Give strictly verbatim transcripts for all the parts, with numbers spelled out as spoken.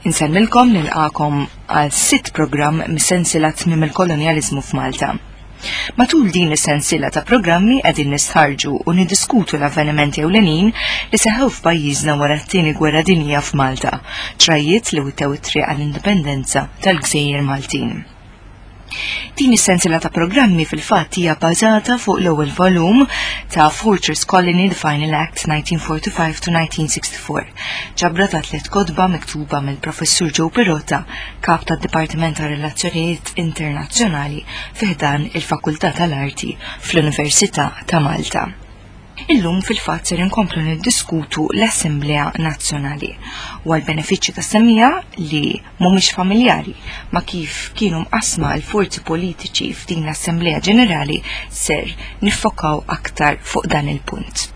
Insemmilkom nilqakom għal sitt programm mis-sensiela tmiem il-kolonjaliżmu f'Malta. Matul din is-sensiela ta' programmi qegħdin nistħarġu u niddiskutu l-avvenimenti ewlenin li seħħew f'pajjiżna wara t-tieni gwerra dinjija f'Malta, ċrajiet li wittew it-triq għall-indipendenza tal-Gżejjer Maltin. Din is-sensiela ta' programmi fil-fatt hija bbażata fuq l-ewwel volum ta' Fortress Colony The Final Act nineteen forty-five to nineteen sixty-four, ġabra ta' tliet kotba miktuba mill-Professur Joe Pirotta, kap tad-Dipartiment ta' Relazzjonijiet Internazzjonali fiħdan il-Fakultà tal-Arti fl-Università ta' Malta. Illum fil-fatt ser inkomplu niddiskutu l-Assemblea Nazzjonali u għal-benefiċċju ta' semmija li mhumiex familjari ma' kif kienu mqasma l-forzi politiċi f'din l-Assemblea Ġenerali ser niffokaw aktar fuq dan il-punt.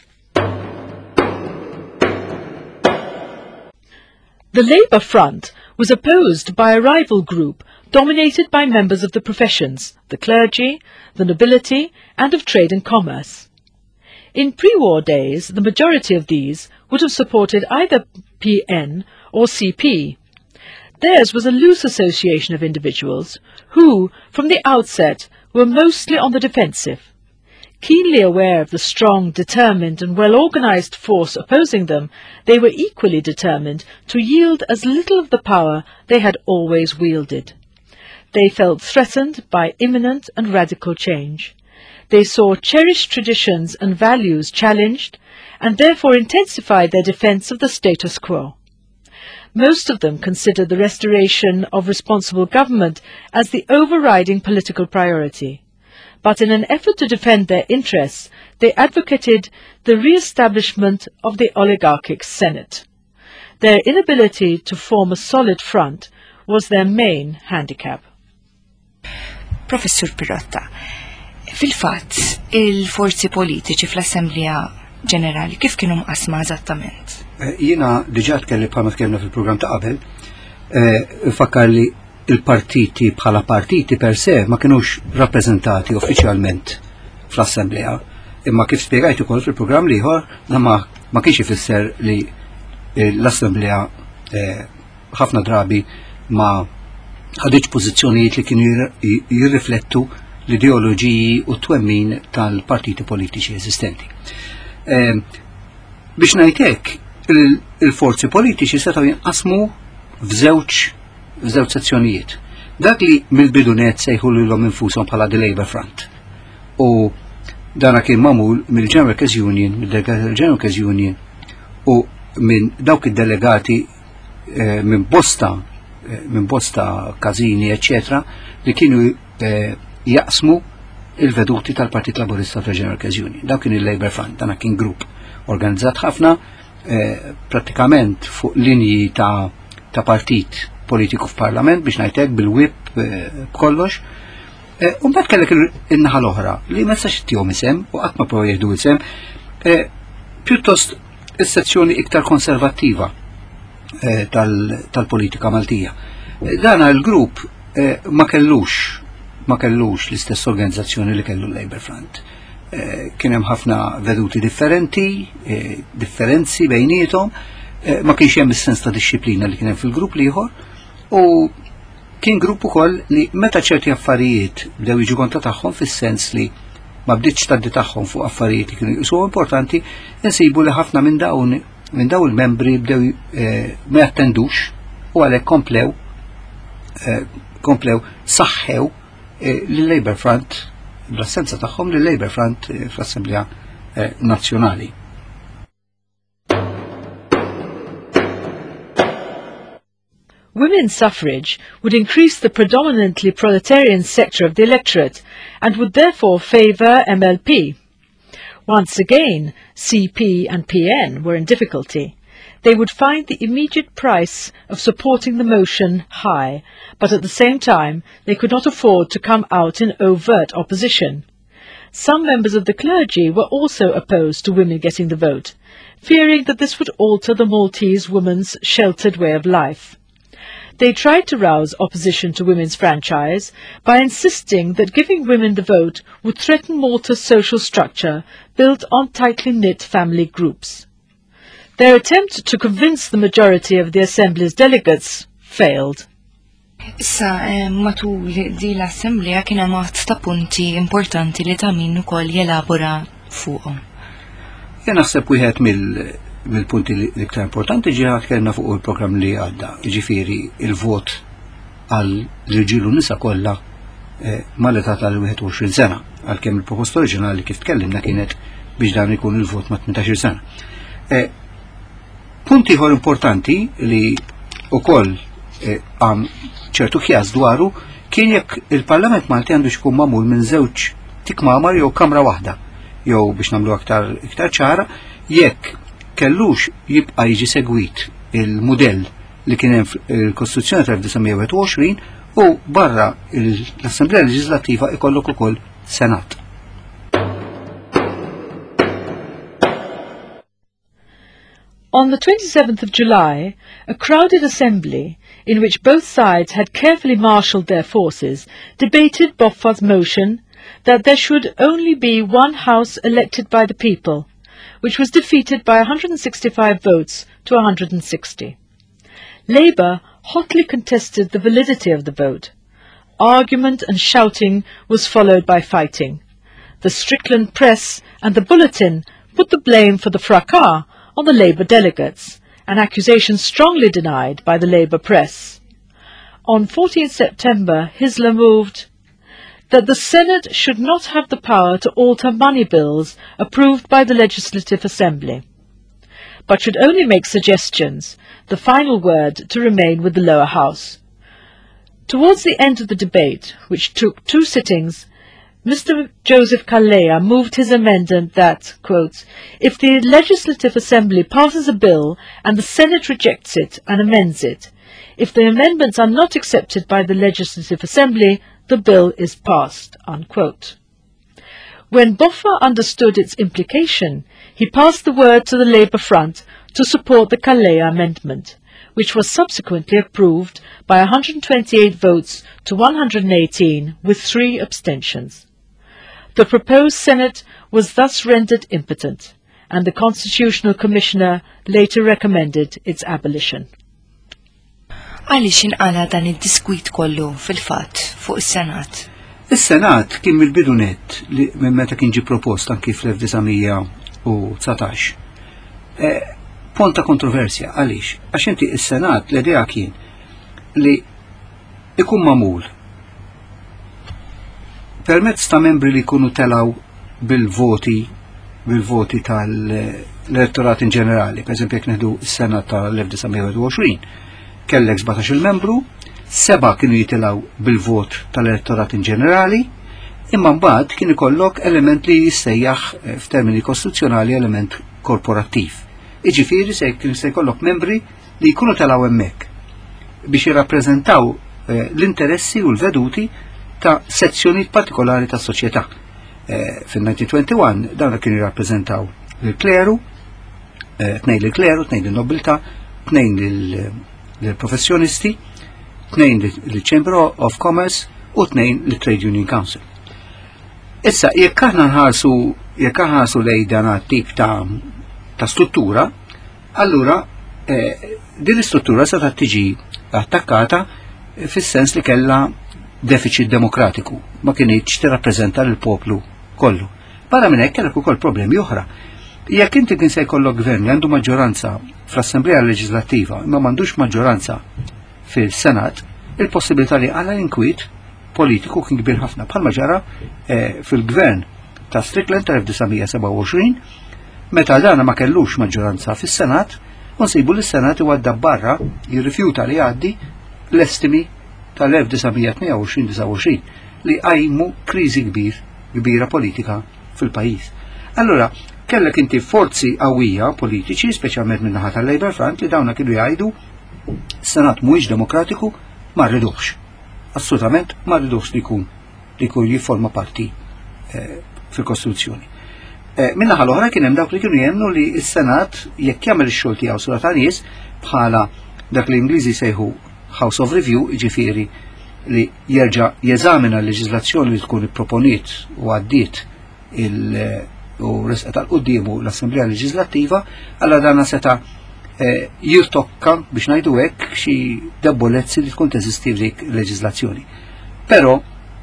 The Labour Front was opposed by a rival group dominated by members of the professions, the clergy, the nobility, and of trade and commerce. In pre-war days, the majority of these would have supported either P N or C P. Theirs was a loose association of individuals who, from the outset, were mostly on the defensive. Keenly aware of the strong, determined and well-organized force opposing them, they were equally determined to yield as little of the power they had always wielded. They felt threatened by imminent and radical change. They saw cherished traditions and values challenged and therefore intensified their defense of the status quo. Most of them considered the restoration of responsible government as the overriding political priority. But in an effort to defend their interests, they advocated the re-establishment of the oligarchic Senate. Their inability to form a solid front was their main handicap. Professur Pirotta, fil-fatt, il-forzi politiċi fl-Assemblea Ġenerali kif kienu mqasma eżattament? Jiena diġà tkelli bħalma tkellimna fil-programm ta' qabel, fakkar li il-partiti bħala partiti per se ma kinux rappreżentati uffiċjalment fl-Assemblea, imma kif spjegajt ukoll fil-programm ieħor ma ma kienx ifisser li l-Assemblea ħafna drabi ma ħaditx pożizzjonijiet li kienu jirriflettu l-ideoloġiji u twemmin tal-partiti politiċi eżistenti. Biex ngħid hekk, il-forzi politiċi setgħu jinqasmu f'żewġ f'żewġ sezzjonijiet. Dak li mill-bidunet sejħu lilhom infushom bħala The Labour Front. U dana kien magħmul mill-General Case Union, mill-delegati tal-General Case Union u minn dawk id-delegati minn bosta minn bosta Kazini, eccetera, li kienu jaqsmu il-veduti tal-Partit Laburista tal-General Case Union. Daw kien il-Labour Front, dana kien grupp organizzat ħafna, pratikament fuq linji ta' ta' partit politiku f'Parlament biex ngħidlek bil-whip b'kollox. U mbagħad kellek in-naħa l-oħra li ma sax tihom isem u qatt ma provaw jieħdu isem, pjuttost is-sezzjoni iktar konservattiva tal-politika Maltija. Dana l-grupp ma kellux ma kellux l-istess organizzazzjoni li kellu l-Labour Front. Kien hemm ħafna veduti differenti, differenzi bejniethom, ma kienx hemm is-sens ta' disċiplina li kien hemm fil-grupp ieħor, u kien grupp ukoll li meta ċerti affarijiet bdew jiġu kontra tagħhom fis-sens li ma bdietx tgħaddi tagħhom fuq affarijiet li kienu jqisuhom importanti, insibu li ħafna minn dawn minn dawn il-membri bdew ma jattendux u għalhekk komplew komplew saħħew l-Labour Front, bl-assenza tagħhom l-Labour Front fl-Assemblea Nazzjonali. Women's suffrage would increase the predominantly proletarian sector of the electorate and would therefore favour M L P. Once again, C P and P N were in difficulty. They would find the immediate price of supporting the motion high, but at the same time they could not afford to come out in overt opposition. Some members of the clergy were also opposed to women getting the vote, fearing that this would alter the Maltese woman's sheltered way of life. They tried to rouse opposition to women's franchise by insisting that giving women the vote would threaten Malta's social structure built on tightly knit family groups. Their attempt to convince the majority of the Assembly's delegates failed. Issa, matul di l-Assemblea kien hemm ta' punti importanti li ta' min ukoll jelabora fuqhom. Jien naħseb wieħed mill-punti l-iktar importanti ġie tkellna fuq il-programm li għadda, jiġifieri il-vot għal riġiel u nisa kollha mal-età tal-wieħed u għoxrin sena, għalkemm il-proposta oriġinali kif tkellimna kienet biex dan ikun il-vot ma' tmentax-il sena. Punti ieħor importanti li wkoll għam ċertu kjas dwaru kien jekk il-Parlament Malti għandu xkun magħmul minn żewġ tikmamar jew kamra waħda, jew biex nagħmlu aktar iktar ċara, jekk kellux jibqa' jiġi segwit il-mudell li kien hemm fil-Kostituzzjoni tal-1921 u barra l-Assemblea Leġislattiva ikollok ukoll Senat. On the twenty-seventh of July, a crowded assembly, in which both sides had carefully marshalled their forces, debated Boffa's motion that there should only be one house elected by the people, which was defeated by one hundred sixty-five votes to one hundred sixty. Labour hotly contested the validity of the vote. Argument and shouting was followed by fighting. The Strickland Press and the Bulletin put the blame for the fracas on the Labour delegates, an accusation strongly denied by the Labour press. On fourteenth September, Hisler moved that the Senate should not have the power to alter money bills approved by the Legislative Assembly, but should only make suggestions, the final word to remain with the lower house. Towards the end of the debate, which took two sittings, Mister Joseph Calleja moved his amendment that, quote, if the Legislative Assembly passes a bill and the Senate rejects it and amends it, if the amendments are not accepted by the Legislative Assembly, the bill is passed, unquote. When Boffa understood its implication, he passed the word to the Labour Front to support the Calleja amendment, which was subsequently approved by one hundred twenty-eight votes to one hundred eighteen, with three abstentions. The proposed Senate was thus rendered impotent, and the Constitutional Commissioner later recommended its abolition. Għaliex inqala dan id-diskwit kollu fil-fatt fuq is-Senat? Is-Senat kien mill-bidunet li minn meta kien ġie propost anki fl-elf u tsatax. Ponta kontroversja għaliex għax inti is-Senat l-idea kien li ikun magħmul permezz ta' membri li jkunu telaw bil-voti bil-voti tal-elettorat in ġenerali. Per eżempju, jekk neħdu s-Senat tal-elf u għoxrin, kellek sebgħetax il-membru, seba' kienu jitilgħu bil-vot tal-elettorat in ġenerali, imma mbagħad kien ikollok element li jissejjaħ f'termini kostituzzjonali element korporattiv. Iġifieri se kien se jkollok membri li jkunu telgħu hemmhekk biex jirrappreżentaw l-interessi u l-veduti ta' sezzjonijiet partikolari tas soċjetà. Fin-nineteen twenty-one dawn kienu jirrappreżentaw lill-kleru, tnejn lill-kleru, tnejn lin-nobiltà, tnejn lill-professjonisti, tnejn lill-Chamber of Commerce u tnejn lill-Trade Union Council. Issa, jekk aħna nħarsu jekk aħna nħarsu lejn dan tip ta' ta' struttura, allura din l-istruttura se tiġi attakkata fis-sens li kellha deficit demokratiku, ma kienx tirrappreżenta lill-poplu kollu. Barra minn hekk kellek ukoll problemi oħra. Jekk inti kien se jkollok gvern li għandu maġġoranza fl-Assemblea Leġislattiva imma m'għandux maġġoranza fil-Senat, il-possibilità li għal inkwiet politiku kien kbir ħafna bħalma ġara fil-gvern ta' Strickland tal-elf seba' u għoxrin, meta dana ma kellux maġġoranza fis-Senat, u nsibu li s-Senat iwadda barra jirrifjuta li għaddi l-estimi tal-elf tnejn u għoxrin li għajmu kriżi kbir kbira politika fil-pajjiż. Allura, kellek inti forzi qawwija politiċi, speċjalment min naħa tal-Labour Front, li dawna kienu jgħidu s-Senat mhuwiex demokratiku, ma rridux. Assolutament ma rridux li jkun li jkun jifforma parti fil-Kostituzzjoni. Min-naħa l-oħra kien hemm dawk li kienu jemnu li s-Senat jekk jagħmel ix-xogħol tiegħu sura ta' nies bħala dak li Ingliżi sejħu House of Review, ġifieri li jerġa' jeżamina l-leġiżlazzjoni li tkun ipproponiet u għaddiet u resqet għal quddiemu l-Assemblea Leġislattiva, alla dana seta' jirtokka biex ngħidu hekk xi debolezzi li tkun teżisti dik leġiżlazzjoni. Però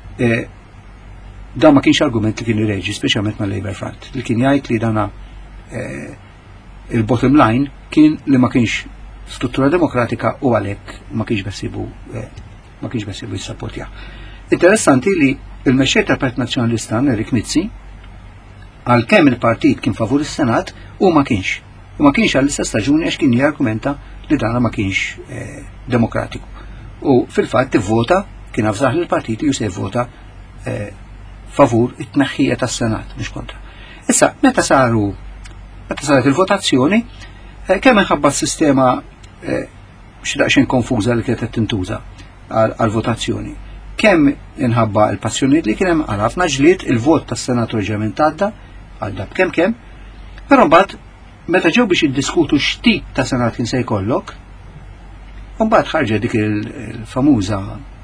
dan ma kienx argument li kien ireġi, speċjalment mal-Labour Front, li kien jgħid li dana il-bottom line kien li ma kienx struttura demokratika u għalhekk ma kienx besibu ma kienx besibu jissapportja. Interessanti li il-mexxej tal-Partit Nazzjonalista Erik Mizzi għalkemm il-partit kien favur is-Senat u ma kienx. U ma kienx għall-istess raġuni għax kien jargumenta li dana ma kienx demokratiku. U fil-fatt tivvota kien afżaħ lill-partit li se jvota favur it-tneħħija tas-Senat mhux kontra. Issa meta saru meta saret il-votazzjoni kemm inħabba s-sistema xi daqsxejn konfuża li kienet tintuża għall-votazzjoni. Kemm inħabba l-passjonijiet li kien hemm għal ħafna ġlied il-vot tas-Senat reġjament għadda għadda b'kemm kemm, però mbagħad meta ġew biex jiddiskutu x'tip ta' Senat kien se jkollok, u mbagħad ħarġet dik il-famuża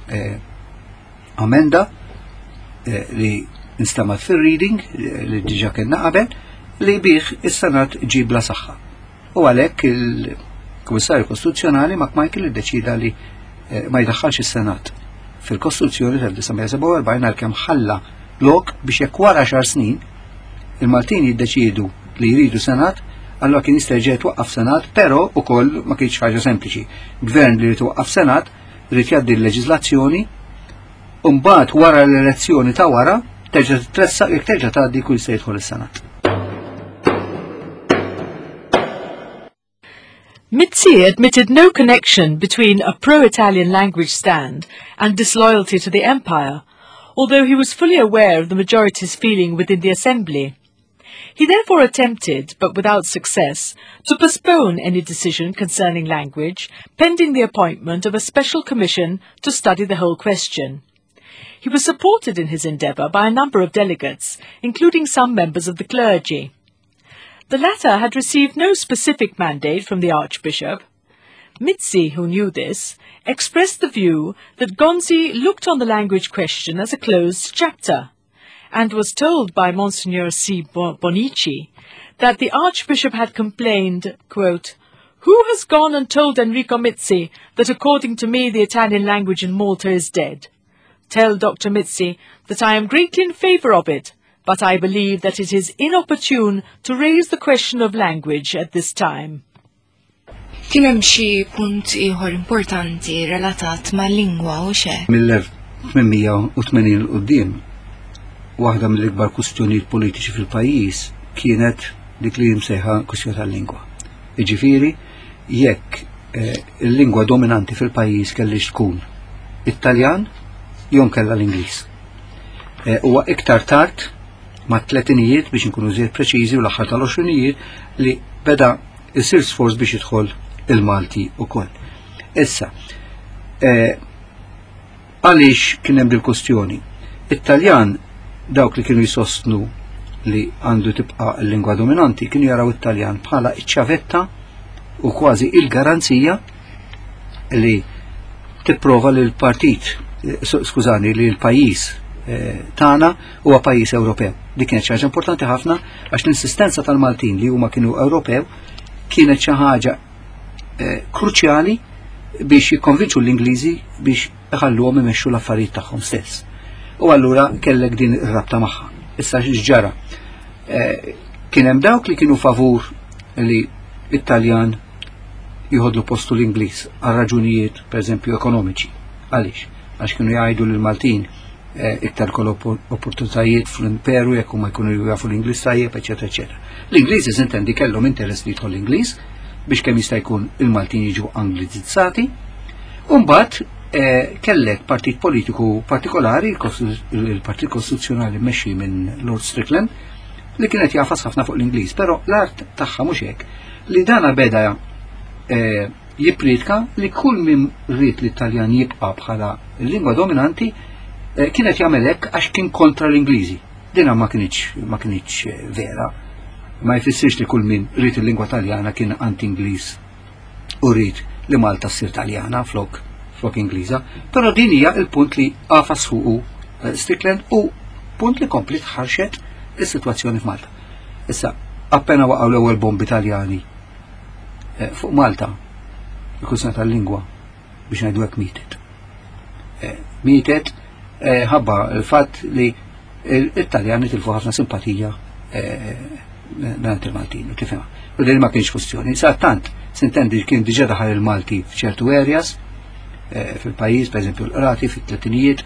amenda li instamat fil-reading li diġa kena qabel li bih is-Senat ġib la saħħa. U għalhekk il-Kummissarju Kostituzzjonali Mac Michael iddeċida li ma jdaħħalx is-Senat fil-Kostituzzjoni tal-tisa seba' u erbgħin għalkemm ħalla lok biex jekk wara għaxar snin il-Maltin jiddeċidu li jridu Senat, allora kien jista' jerġa' jitwaqqaf Senat, però ukoll ma kienx ħaġa sempliċi. Gvern li jrid iwaqqaf Senat irid jgħaddi l-leġiżlazzjoni u mbagħad wara l-elezzjoni ta' wara terġa' titressaq jekk terġa' tgħaddi kull se jidħol is-Senat. Mizzi admitted no connection between a pro-Italian language stand and disloyalty to the empire, although he was fully aware of the majority's feeling within the Assembly. He therefore attempted, but without success, to postpone any decision concerning language, pending the appointment of a special commission to study the whole question. He was supported in his endeavour by a number of delegates, including some members of the clergy. The latter had received no specific mandate from the Archbishop. Mizzi, who knew this, expressed the view that Gonzi looked on the language question as a closed chapter, and was told by Monsignor C. Bonici that the Archbishop had complained, quote, "Who has gone and told Enrico Mizzi that according to me the Italian language in Malta is dead? Tell Doctor Mizzi that I am greatly in favour of it, but I believe that it is inopportune to raise the question of language at this time." Kien hemm xi punt ieħor importanti relatat mal-lingwa u xe? mill-tmien tmenin il qudiem waħda mill-ikbar kwistjonijiet politiċi fil-pajjiż kienet dik li msejħa kwistjoni tal-lingwa. Jiġifieri jekk il-lingwa dominanti fil-pajjiż kellix tkun It-Taljan jew kellha l-Ingliż. Huwa iktar tard ma' tletinijiet biex inkunu żied preċiżi u l-aħħar tal-għoxrinijiet li beda isir sforz biex jidħol il-Malti ukoll. Issa, għaliex kien hemm il-kwestjoni. It-Taljan dawk li kienu jsostnu li għandu tibqa' l-lingwa dominanti kienu jaraw it-Taljan bħala iċ-ċavetta u kważi il-garanzija li tipprova li l-partit, skużani, li l-pajjiż tagħna huwa pajjiż Ewropew. Dik kienet xi ħaġa importanti ħafna għax l-insistenza tal-Maltin li huma kienu Ewropew kienet xi ħaġa kruċjali biex jikkonvinċu l-Ingliżi biex iħalluhom imexxu l-affarijiet tagħhom stess. U allura kellek din ir-rabta magħha. Issa x'ġara. Kien hemm dawk li kienu favur li it-Taljan jieħodlu postu l-Ingliż għal raġunijiet pereżempju ekonomiċi. Għaliex? Għax kienu jgħidu lil Maltin iktar kol opportunitajiet fl-imperu jekk huma jkunu jafu l-Ingliż tajjeb, eċetera, eċetera. L-Ingliżi żintendi kellhom interess li jidħol l-Ingliż biex kemm jista' jkun il-Maltin jiġu Angliżizzati, u mbagħad kellek partit politiku partikolari, il-Partit Kostituzzjonali mmexxi minn Lord Strickland, li kienet jafas ħafna fuq l-Ingliż, però l-art tagħha mhux hekk, li dana beda jippritka li kull min rrid li Taljan jibqa' bħala lingwa dominanti kienet jagħmel hekk għax kien kontra l-Ingliżi. Dina ma kienx ma kienx vera. Ma jfissirx li kull min rrid il-lingwa Taljana kien anti-Ingliż u rrid li Malta ssir Taljana flok flok Ingliża, però din hija il-punt li qafas fuqu Strickland u punt li kompli tħarxet is-sitwazzjoni f'Malta. Issa, appena waqgħu l-ewwel bombi Taljani fuq Malta, il-kursna tal-lingwa biex ngħidu hekk mietet. Mietet ħabba l-fatt li il-Taljani tilfu ħafna simpatija nant il-Maltin, tifhimha. U din ma kienx kwestjoni. Sa tant, sintendi kien diġà daħal il-Malti f'ċertu areas fil-pajjiż, pereżempju l-qrati fit-tletinijiet,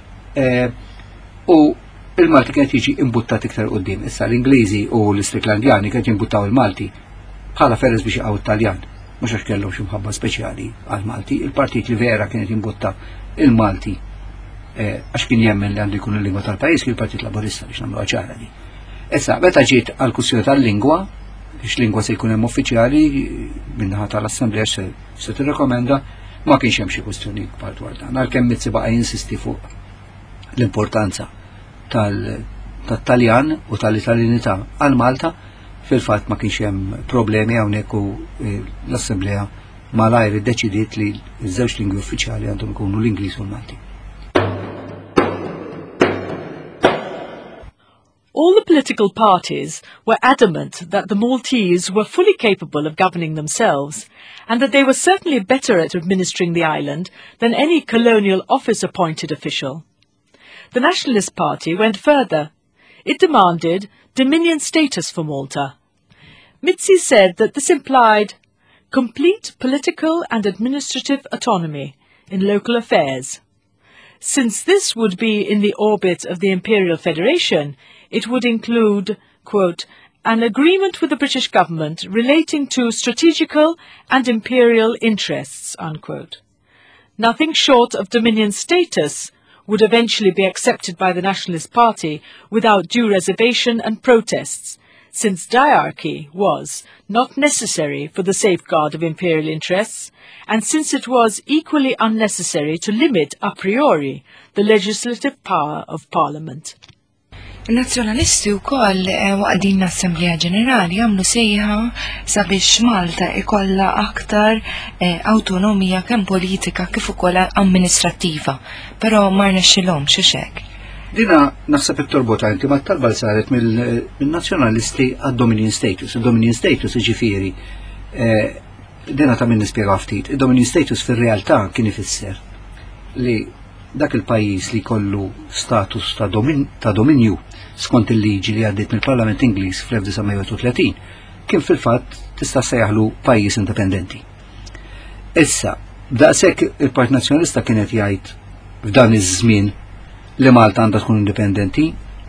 u il-Malti kienet jiġi imbuttat iktar qudiem. Issa l-Ingliżi u l-Istriklandjani kienet jimbuttaw il-Malti bħala feres biex jaqgħu Taljan, mhux għax kellhom xi mħabba speċjali għal-Malti. Il-partit li vera kienet jimbutta il-Malti għax kien jemmen li għandu jkun il-lingwa tal-pajjiż kien il-Partit Laburista biex nagħmlu ċara di. Issa meta ġiet għall-kwistjoni tal-lingwa, biex lingwa se jkun hemm uffiċjali min-naħa tal-Assembleja se tirrekomenda, ma kienx hemm xi kwistjoni kbar dwar dan. Għalkemm Mizzi baqa' jinsisti fuq l-importanza tal-Taljan u tal-Italjanità għal Malta, fil-fatt ma kienx hemm problemi hawnhekk u l-Assembleja malajr iddeċidiet li ż-żewġ lingwi uffiċjali għandhom ikunu l-Ingliż u l-Malti. All the political parties were adamant that the Maltese were fully capable of governing themselves, and that they were certainly better at administering the island than any colonial office-appointed official. The Nationalist Party went further. It demanded dominion status for Malta. Mizzi said that this implied complete political and administrative autonomy in local affairs. Since this would be in the orbit of the Imperial Federation, it would include, quote, an agreement with the British government relating to strategical and imperial interests, unquote. Nothing short of dominion status would eventually be accepted by the Nationalist Party without due reservation and protests, since diarchy was not necessary for the safeguard of imperial interests, and since it was equally unnecessary to limit a priori the legislative power of Parliament. Il-nazzjonalisti wkoll waqt din l-Assembleja Ġenerali għamlu sejħa sabiex Malta ikollha aktar awtonomija kemm politika kif ukoll amministrattiva, però ma rnexxilhomx hekk. Dina naħseb it-torbota inti ma talba saret mill-nazzjonalisti għad-dominion status. Il-dominion status jiġifieri dina ta' min nispjega ftit. Il-dominion status fir-realtà kien ifisser li dak il-pajjiż li kollu status ta' dominju skont il-liġi li għaddiet mill-Parlament Ingliż fl-elf tisgħemija tletin kien fil-fatt tista' sejjaħlu pajjiż indipendenti. Issa, daqshekk il-Partit Nazzjonalista kienet jgħid f'dan iż-żmien li Malta għandha tkun indipendenti,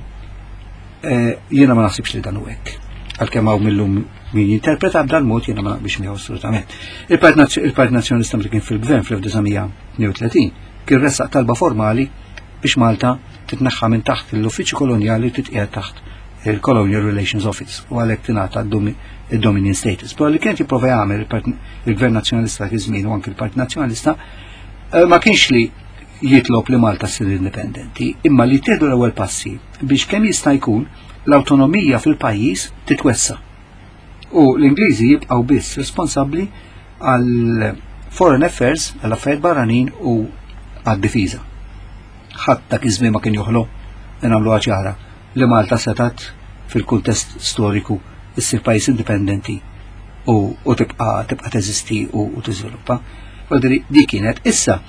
jiena ma naħsibx li dan hu hekk. Għalkemm hawn millum min jinterpreta b'dan mod jiena ma naqbilx miegħu assolutament. Il-Partit Nazzjonalista meta kien fil-Gvern fl-elf tisgħemija tnejn u tletin kien ressaq talba formali biex Malta titneħħa minn taħt l-uffiċċju kolonjali titqiegħed taħt il-Colonial Relations Office u għalhekk tingħata d-dominion status. Però li kien jipprova jagħmel il-Gvern Nazzjonalista dak iż-żmien u anke il-Partit Nazzjonalista ma kienx li jitlob li Malta ssir indipendenti, imma li tieħdu l-ewwel passi biex kemm jista' jkun l-awtonomija fil-pajjiż titwessa. U l-Ingliżi jibqgħu biss responsabbli għal foreign affairs, għal affarijiet barranin u għad-difiża. Ħadd dak iż-żmien ma kien joħloq nagħmluha ċara li Malta setat fil-kuntest storiku issir pajjiż indipendenti u, u tibqa' tibqa' teżisti u, u tiżviluppa. Di kienet issa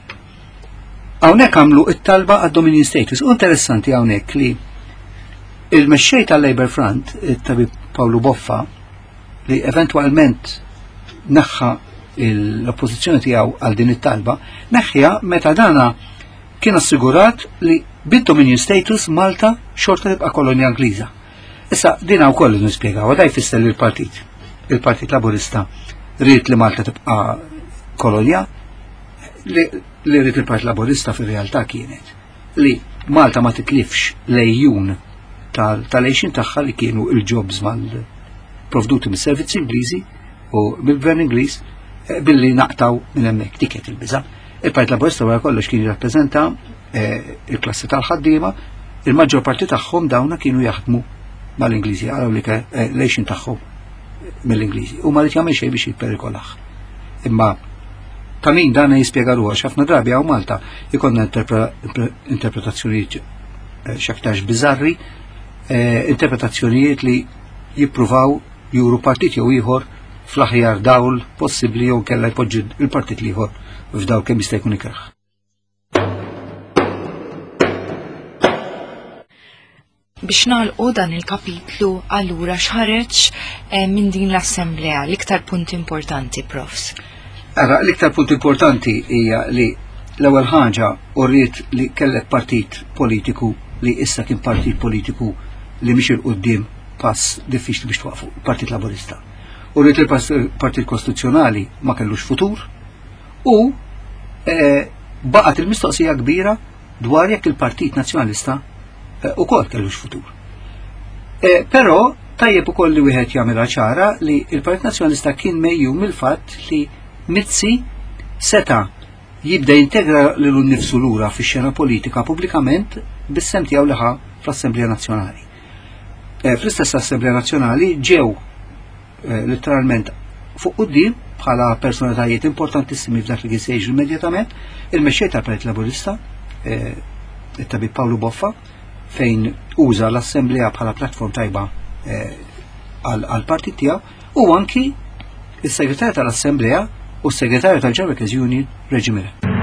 hawnhekk għamlu it-talba għad-dominion status. U interessanti hawnhekk li il-mexxej tal-Labour Front, it-tabib Paolo Boffa, li eventwalment naħħa l-oppożizzjoni tiegħu għal din it-talba, neħħiha meta dana kien assigurat li bid-dominion status Malta xorta tibqa' kolonja Ingliża. Issa din wkoll nispjegaw, da jfisser li l-Partit, il-Partit Laburista rrid li Malta tibqa' kolonja, li rrid il-Partit Laburista fir-realtà kienet li Malta ma titlifx lejjun tal-għejxin tagħha li kienu il-jobs mal-provduti mis-servizzi Ingliżi u mill-Gvern Ingliż billi naqtaw minn hemmhekk tiket il-biża'. Il-Partit Laburista wara kollox kien jirrappreżenta il-klassi tal-ħaddiema, il-maġġor parti tagħhom dawna kienu jaħdmu mal-Ingliżi, għaraw li lejxin tagħhom mill-Ingliżi u ma rid jagħmel xejn biex jipperikolaħ. Imma ta' min dan jispjegaruha x'ħafna drabi hawn Malta jkollna interpretazzjonijiet x'aktarx biżarri, interpretazzjonijiet li jippruvaw juru partit jew ieħor fl-aħjar dawl possibbli jew kellha jpoġġi il-partit ieħor f'dawl kemm jista' jkun ikraħ. Biex nagħlqu dan il-kapitlu allura x'ħareġ minn din l-Assemblea l-iktar punt importanti, profs. Ara, l-iktar punt importanti hija li l-ewwel ħaġa urriet li kellek partit politiku li issa kien partit politiku li mhix il-qudiem pass diffiċli biex twaqfu, Partit Laburista. Urriet il-Partit Kostituzzjonali ma kellux futur u e, baqgħet il-mistoqsija kbira dwar jekk il-Partit Nazzjonalista ukoll kellux futur. E, però tajjeb ukoll li wieħed jagħmilha ċara li il-Partit Nazzjonalista kien mejjum mill-fatt li Mizzi seta' jibda jintegra lilu nnifsu lura fix-xena politika pubblikament bis-sem tiegħu liħa fl-Assemblea Nazzjonali. E, fl-istess Assemblea Nazzjonali ġew e, letteralment fuq quddiem bħala personalitajiet importantissimi f'dak li kien sejġu immedjatament il-mexxej tal-Partit Laburista, e, it-tabib Pawlu Boffa, fejn uża l-Assemblea bħala plattform tajba għal-partit tiegħu u anki il-Segretarju tal-Assemblea u s-Segretarju tal-Ġeneral Union Reġi Miller.